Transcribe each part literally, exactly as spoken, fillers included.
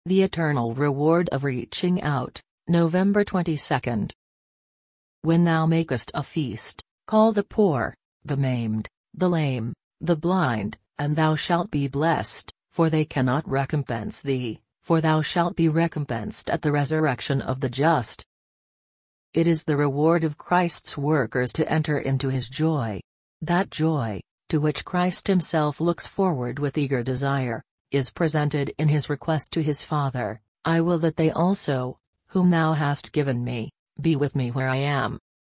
The eternal reward of reaching out, November twenty-second. When thou makest a feast, call the poor, the maimed, the lame, the blind, and thou shalt be blessed, for they cannot recompense thee, for thou shalt be recompensed at the resurrection of the just. It is the reward of Christ's workers to enter into his joy. That joy, to which Christ himself looks forward with eager desire, is presented in his request to his Father, I will that they also, whom thou hast given me, be with me where I am.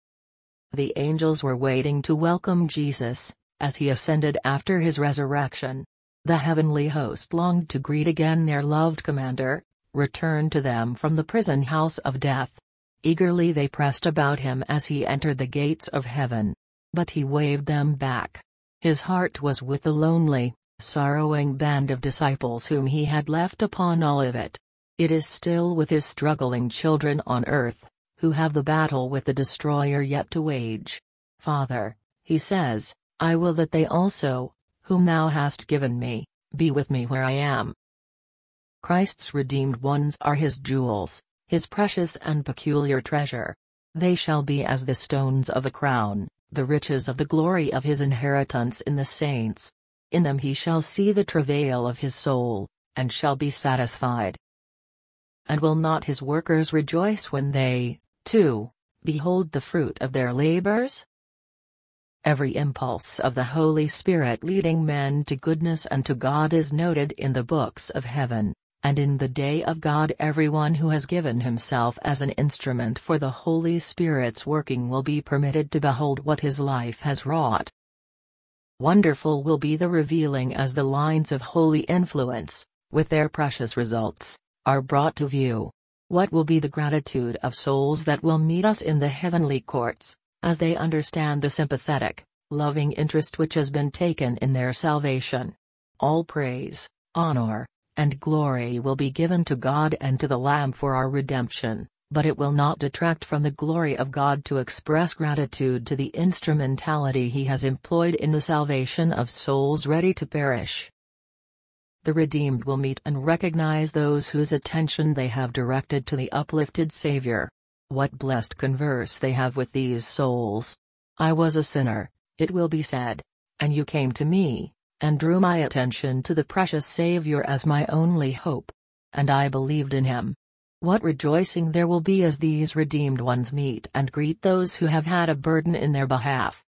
The angels were waiting to welcome Jesus, as he ascended after his resurrection. The heavenly host longed to greet again their loved commander, returned to them from the prison house of death. Eagerly they pressed about him as he entered the gates of heaven. But he waved them back. His heart was with the lonely, sorrowing band of disciples whom he had left upon Olivet. It is still with his struggling children on earth, who have the battle with the destroyer yet to wage. Father, he says, I will that they also, whom thou hast given me, be with me where I am. Christ's redeemed ones are his jewels, his precious and peculiar treasure. They shall be as the stones of a crown, the riches of the glory of his inheritance in the saints. In them he shall see the travail of his soul, and shall be satisfied. And will not his workers rejoice when they, too, behold the fruit of their labors? Every impulse of the Holy Spirit leading men to goodness and to God is noted in the books of heaven, and in the day of God everyone who has given himself as an instrument for the Holy Spirit's working will be permitted to behold what his life has wrought. Wonderful will be the revealing as the lines of holy influence, with their precious results, are brought to view. What will be the gratitude of souls that will meet us in the heavenly courts, as they understand the sympathetic, loving interest which has been taken in their salvation. All praise, honor, and glory will be given to God and to the Lamb for our redemption, but it will not detract from the glory of God to express gratitude to the instrumentality he has employed in the salvation of souls ready to perish. The redeemed will meet and recognize those whose attention they have directed to the uplifted Savior. What blessed converse they have with these souls. I was a sinner, it will be said, and you came to me, and drew my attention to the precious Savior as my only hope. And I believed in him. What rejoicing there will be as these redeemed ones meet and greet those who have had a burden in their behalf.